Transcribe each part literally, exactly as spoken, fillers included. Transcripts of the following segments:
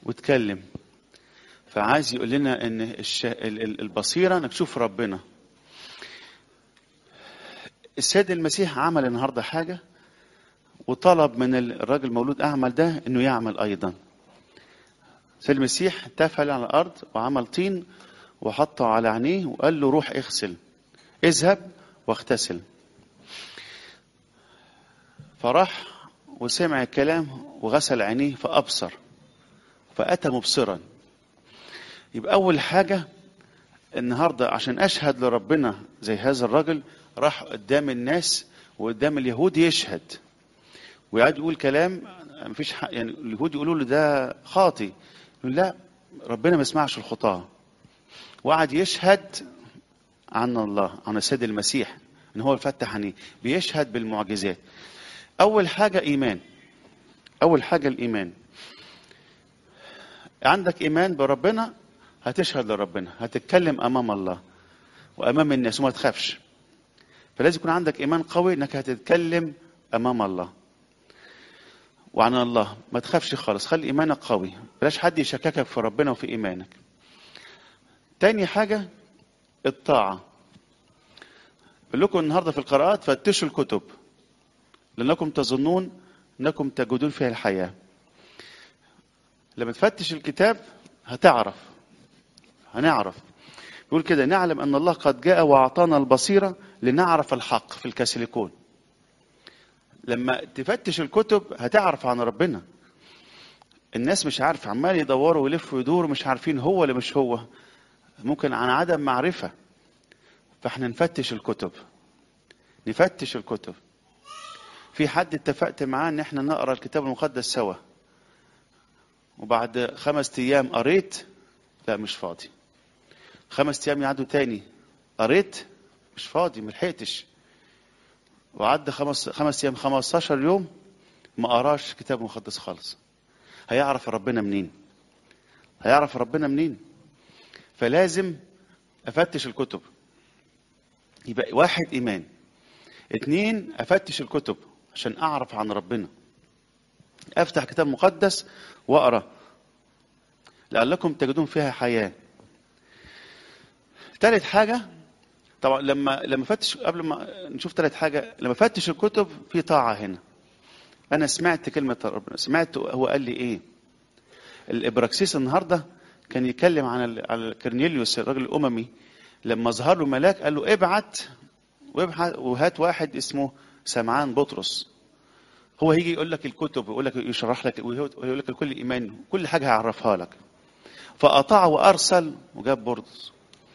واتكلم. فعايز يقول لنا ان الش... البصيره انك تشوف ربنا. السيد المسيح عمل النهارده حاجه، وطلب من الراجل مولود اعمى ده انه يعمل ايضا. السيد المسيح تفل على الارض وعمل طين وحطه على عينيه وقال له روح اغسل، اذهب واغتسل. فراح وسمع الكلام وغسل عينيه فابصر، فاتى مبصرا. يبقى اول حاجه النهارده عشان اشهد لربنا زي هذا الرجل، راح قدام الناس وقدام اليهود يشهد، ويقعد يقول كلام مفيش حق. يعني اليهود يقولوا له ده خاطي، يقول لا ربنا ما يسمعش الخطاه. وقعد يشهد عن الله، عن السيد المسيح، ان هو فتح عينيه، بيشهد بالمعجزات. اول حاجه ايمان، اول حاجه الايمان. عندك ايمان بربنا هتشهد لربنا، هتتكلم امام الله وامام الناس وما تخافش. فلازم يكون عندك ايمان قوي انك هتتكلم امام الله وعن الله، ما تخافش خالص، خلي ايمانك قوي، بلاش حد يشككك في ربنا وفي ايمانك. تاني حاجه الطاعه. بقول لكم النهارده في القراءات فتشوا الكتب لانكم تظنون انكم تجدون فيها الحياه. لما تفتش الكتاب هتعرف، هنعرف. يقول كده نعلم ان الله قد جاء واعطانا البصيره لنعرف الحق في الكاسيليكون. لما تفتش الكتب هتعرف عن ربنا. الناس مش عارف، عمال يدوروا ويلفوا ويدوروا مش عارفين هو ولا مش هو، ممكن عن عدم معرفه. فاحنا نفتش الكتب، نفتش الكتب. في حد اتفقت معاه ان احنا نقرا الكتاب المقدس سوا، وبعد خمس ايام قريت لا مش فاضي، خمس ايام يعدوا تاني قريت مش فاضي ملحقتش، وعدى خمس خمس ايام خمستاشر يوم ما قراش كتاب مقدس خالص. هيعرف ربنا منين؟ هيعرف ربنا منين؟ فلازم افتش الكتب. يبقى واحد ايمان، اتنين افتش الكتب عشان اعرف عن ربنا، افتح كتاب مقدس واقرا لعلكم تجدون فيها حياه. ثالث حاجه طبعا لما لما فتش، قبل ما نشوف ثالث حاجه، لما فتش الكتب في طاعه هنا. انا سمعت كلمه ربنا، سمعت هو قال لي ايه. الابراكسيس النهارده كان يتكلم عن على كرنيليوس الراجل الاممي، لما ظهر له ملاك قال له ابعت وابحث وهات واحد اسمه سمعان بطرس، هو هيجي يقول لك الكتب ويقول لك يشرح لك ويقول لك الكل ايمان، كل حاجه هيعرفها لك. فاطاع وارسل وجاب بطرس.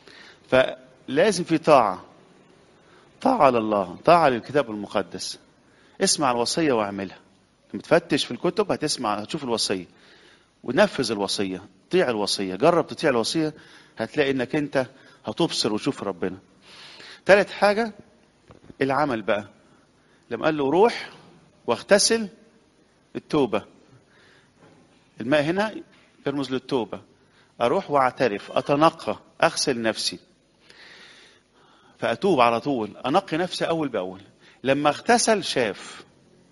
فلازم في طاعه، طاعه لله، طاعه للكتاب المقدس. اسمع الوصيه واعملها. لما تفتش في الكتب هتسمع، هتشوف الوصيه ونفذ الوصيه، طيع الوصيه، جرب تطيع الوصيه، هتلاقي انك انت هتبصر وتشوف ربنا. ثالث حاجه العمل بقى. لما قال له روح واغتسل، التوبه. الماء هنا يرمز للتوبه. اروح واعترف، اتنقى، اغسل نفسي، فاتوب على طول، انقي نفسي اول باول. لما اغتسل شاف.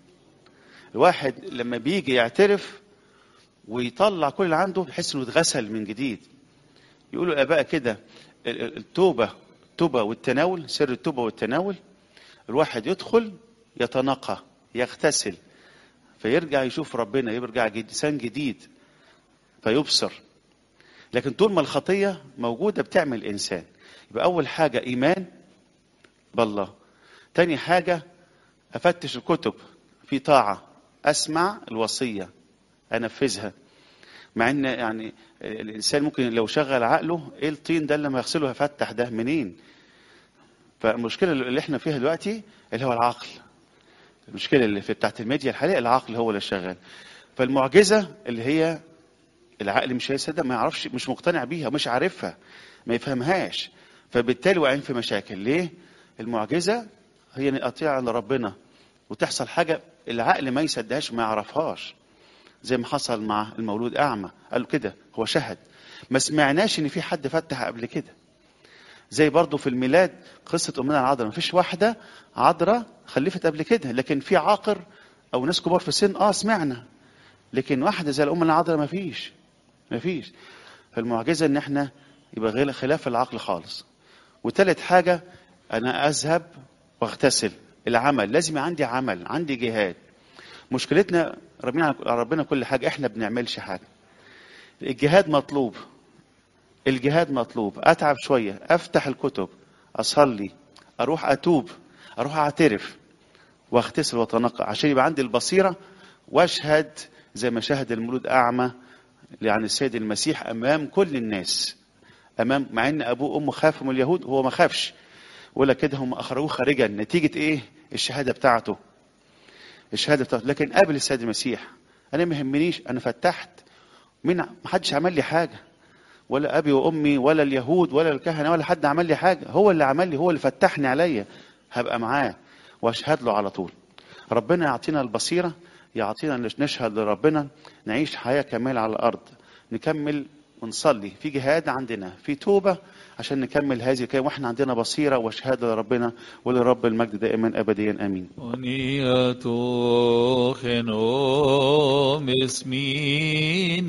الواحد لما بيجي يعترف ويطلع كل اللي عنده يحس انه اتغسل من جديد. يقولوا الاباء كده التوبه، التوبه والتناول، سر التوبه والتناول، الواحد يدخل يتنقى يغتسل فيرجع يشوف ربنا، يرجع انسان جديد فيبصر. لكن طول ما الخطيه موجوده بتعمل انسان. يبقى اول حاجه ايمان بالله، تاني حاجه افتش الكتب، في طاعه، اسمع الوصيه انفذها. مع ان يعني الانسان ممكن لو شغل عقله ايه الطين ده اللي لما يغسله هفتح ده منين. فالمشكله اللي احنا فيها دلوقتي اللي هو العقل، المشكله اللي في بتاعت الميديا الحاليه العقل هو اللي شغال. فالمعجزه اللي هي العقل مش هيصدق، ما يعرفش، مش مقتنع بيها، مش عارفها، ما يفهمهاش، فبالتالي واقعين في مشاكل. ليه؟ المعجزه هي ان اطيع لربنا وتحصل حاجه العقل ما يصدقهاش ما يعرفهاش، زي ما حصل مع المولود اعمى. قالوا كده هو شهد، ما سمعناش ان في حد فتح قبل كده. زي برضو في الميلاد قصه امنا العذراء، ما فيش واحده عذراء خلفت قبل كده، لكن في عاقر او ناس كبار في السن اه سمعنا، لكن واحده زي الام العذراء ما فيش. مفيش. فالمعجزة ان احنا يبقى غير خلاف العقل خالص. وتالت حاجة انا اذهب واغتسل. العمل لازم عندي عمل، عندي جهاد. مشكلتنا ربنا على ربنا كل حاجة، احنا بنعملش حاجة. الجهاد مطلوب، الجهاد مطلوب. اتعب شوية، افتح الكتب، اصلي، اروح اتوب، اروح اعترف واغتسل واتنقى عشان يبقى عندي البصيرة واشهد زي ما شهد المولود اعمى عن السيد المسيح امام كل الناس. امام مع ان ابوه وامه خافوا من اليهود، هو ما خافش، ولا كده هم اخرجوه خارجا. نتيجة ايه؟ الشهادة بتاعته، الشهادة بتاعته. لكن قابل السيد المسيح، انا ما يهمنيش، انا فتحت. مين؟ ما حدش عمل لي حاجة، ولا ابي وامي ولا اليهود ولا الكهنة ولا حد عمل لي حاجة. هو اللي عمل لي، هو اللي فتحني عليا. هبقى معاه واشهد له على طول. ربنا يعطينا البصيرة، يعطينا نشهد لربنا، نعيش حياة كاملة على الأرض، نكمل ونصلي في جهاد عندنا، في توبة عشان نكمل هذه الكلمة، واحنا عندنا بصيرة وشهادة لربنا. ولرب المجد دائما أبديا آمين. ونية خنوم اسمين